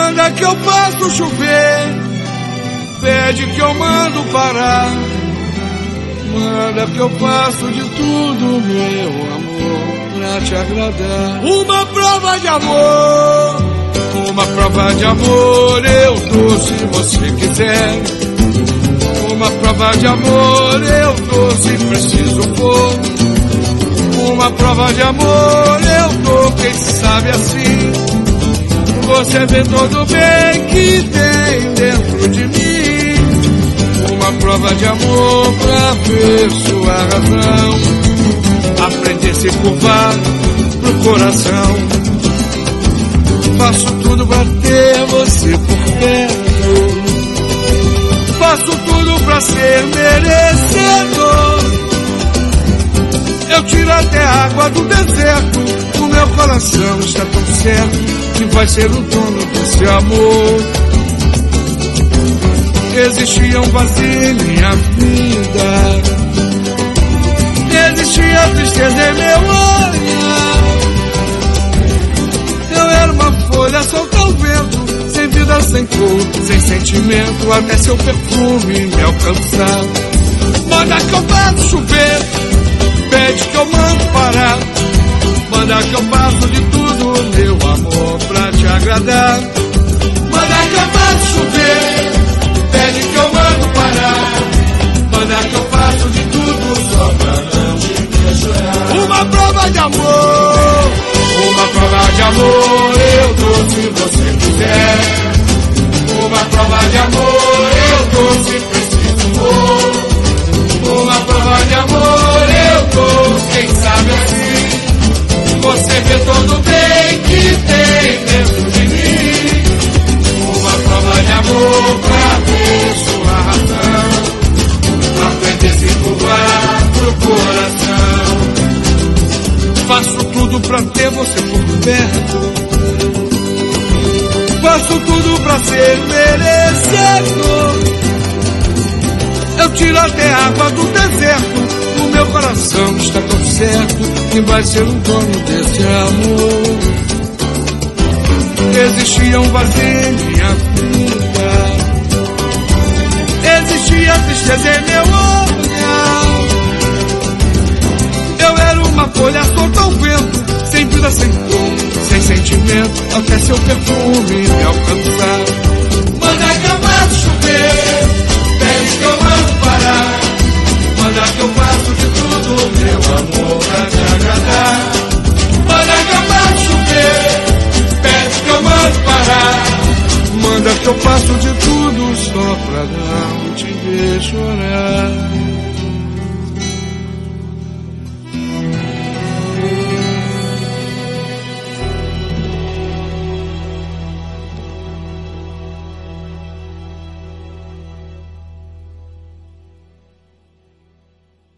Manda que eu faço chover, pede que eu mando parar. Manda que eu faço de tudo, meu amor, pra te agradar. Uma prova de amor, uma prova de amor eu dou se você quiser. Uma prova de amor eu dou se preciso for. Uma prova de amor eu dou, quem sabe assim você vê todo o bem que tem dentro de mim. Uma prova de amor pra ver sua razão, aprender a se curvar pro coração. Faço tudo pra ter você por perto, faço tudo pra ser merecedor. Eu tiro até a água do deserto, o meu coração está tão certo que vai ser o dono desse amor. Existia um vazio em minha vida, existia tristeza em meu olhar. Eu era uma folha solta ao vento, sem vida, sem cor, sem sentimento, até seu perfume me alcançar. Manda que eu faço chover, pede que eu mando parar. Manda que eu faço de tudo, meu amor, pra te agradar. Manda que eu faço chover, pede que eu mando parar. Manda que eu faço de tudo, só pra não te ver chorar. Uma prova de amor, uma prova de amor eu dou se você quiser. Uma prova de amor eu dou se preciso for. Uma prova de amor eu dou, quem sabe assim você vê todo o bem que tem dentro de mim. Uma prova de amor pra ver sua razão, aprender a se curvar pro coração. Faço tudo pra ter você por perto, faço tudo pra ser merecedor. Eu tiro até a água do deserto, o meu coração está tão certo que vai ser o dono desse amor. Existia um vazio em minha vida, existia tristeza em meu olhar. Eu era uma folha solta ao vento, sem vida, sem cor, sem sentimento, até seu perfume me alcançar. Manda que eu faço chover, pede que eu mando parar. Manda que eu faço de tudo, meu amor, pra te agradar. Manda que eu faço chover, pede que eu mando parar. Manda que eu faço de tudo, só pra não te ver chorar.